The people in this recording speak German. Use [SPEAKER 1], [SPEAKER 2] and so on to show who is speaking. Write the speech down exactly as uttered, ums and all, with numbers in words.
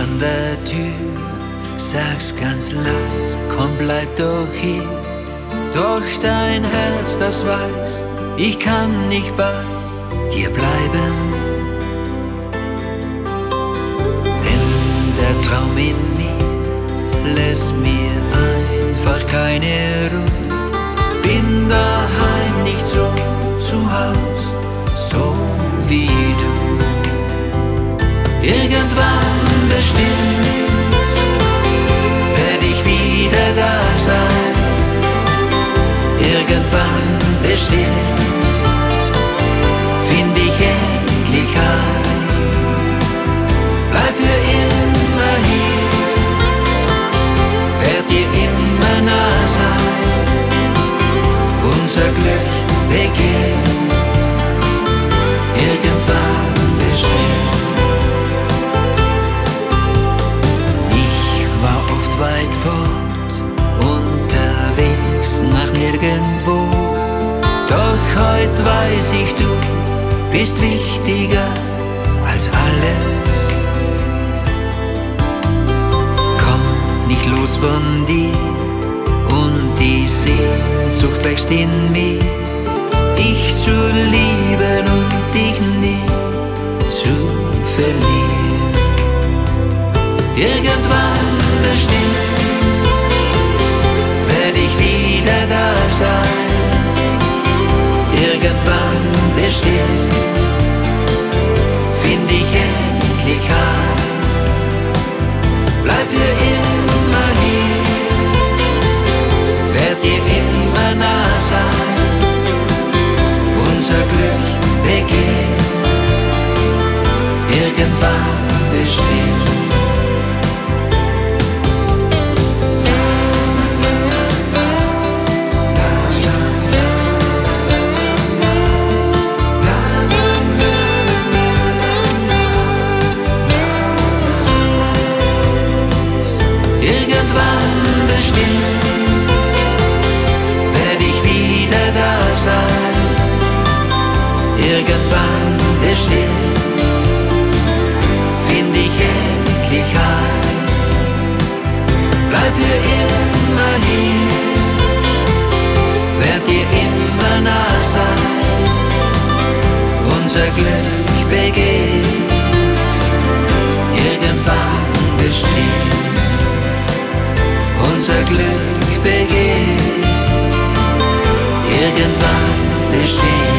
[SPEAKER 1] an der Tür, sag's ganz leis, komm bleib doch hier. Doch dein Herz, das weiß, ich kann nicht bei dir bleiben. Denn der Traum in mir lässt mir einfach keine Ruhe. Bin daheim nicht so zu Haus, so wie du. Irgendwann bestimmt werd ich wieder da sein. Irgendwann bestimmt find ich endlich heim. Bleib für immer hier, werd dir immer nah sein. Unser Glück beginnt irgendwann bestimmt. Ich war oft weit fort, unterwegs nach nirgendwo. Doch heut weiß ich, du bist wichtiger als alles. Komm nicht los von dir und die Sehnsucht wächst in mir, dich zu lieben und dich nie zu verlieren. Irgendwann bestimmt werd ich wieder da sein. Irgendwann bestimmt find ich endlich heim. Bleib für immer hier, werd dir immer nah sein. Unser Glück beginnt irgendwann bestimmt. Irgendwann bestimmt werd ich wieder da sein. Irgendwann bestimmt find ich endlich heim. Bleib für immer hier, werd dir immer nah sein. Unser Glück beginnt irgendwann bestimmt. Unser Glück beginnt irgendwann bestimmt.